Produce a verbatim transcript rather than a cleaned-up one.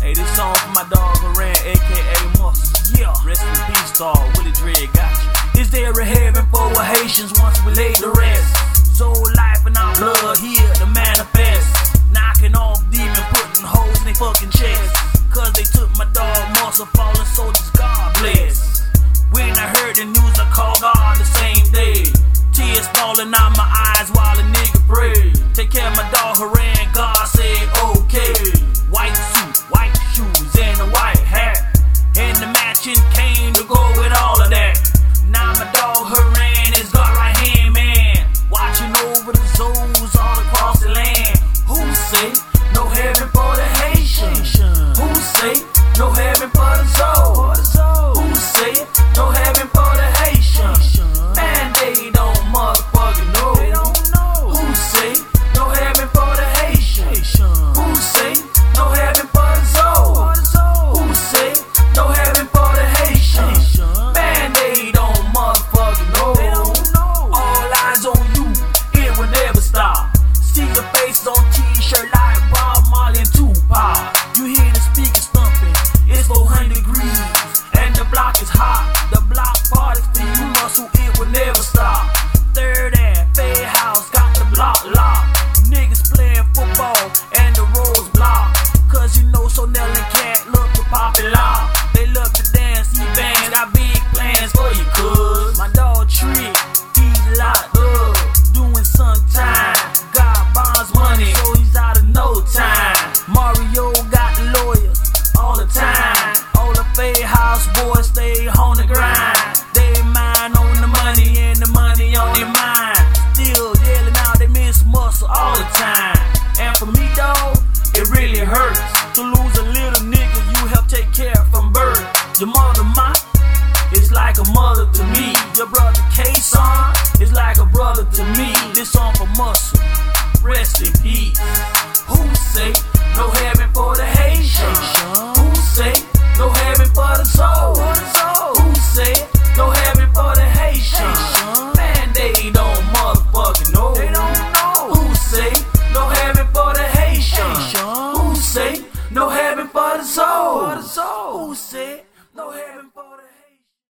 Hey, this song for my dog Haran, aka Muscle. Yeah, rest in peace, dog. Willie Dread got you. Is there a heaven for Haitians once we lay the rest? Soul life and our blood here to manifest. Knocking off demon, putting holes in they fucking chest. Cause they took my dog Muscle, fallen soldiers, God bless. When I heard the news, I called God the same day. Tears falling out my eyes while a nigga pray. Take care of my dog Haran, God said okay. White suit, white shoes, and a white hat, and the matching cane to go with all of that. Now my dog Haran is God right hand man, watching over the souls all across the land. Who say no heaven for the Haitians? Who say no heaven for the soul? Who say no heaven for the Haitians? Man, they don't motherfucking know. They don't know. Who say no heaven for the Haitians? Who say no heaven for the soul? Who say no heaven for the Haitians? Man, they don't motherfucking know. They don't know. All eyes on you, it will never stop. See your face on t-shirt like Bob Marley and Tupac. You hear the speakers thumping, it's four hundred degrees, and the block is hot. The block party for you Muscle, it will never stop. Third and Fade House got the block locked. Niggas playing football and the roads blocked. Cause you know Sonell and Cat love to pop it loud. They love to dance, see bands, got big plans for you cuz. My dog Trick, he's locked up, doing some time. Got bonds money, so he's out of no time. Mario got the lawyers all the time. All the Fade House boys stay on the grind. They mind on the money and the money on their mind. Still yelling out they miss Muscle all the time. And for me dog, it really hurts to lose a little nigga you help take care from birth. Your mother, ma, is like a mother to me. Your brother K-Son is like a brother to me. This song for Muscle, rest in peace. Who say no heaven for the Haitians? Who say no heaven for the soul? Who say no heaven for the Haitians? Man, they don't motherfucking know. They don't know. Who say no heaven for the Haitians? Who say no heaven for the soul? Who say no heaven for the Haitians?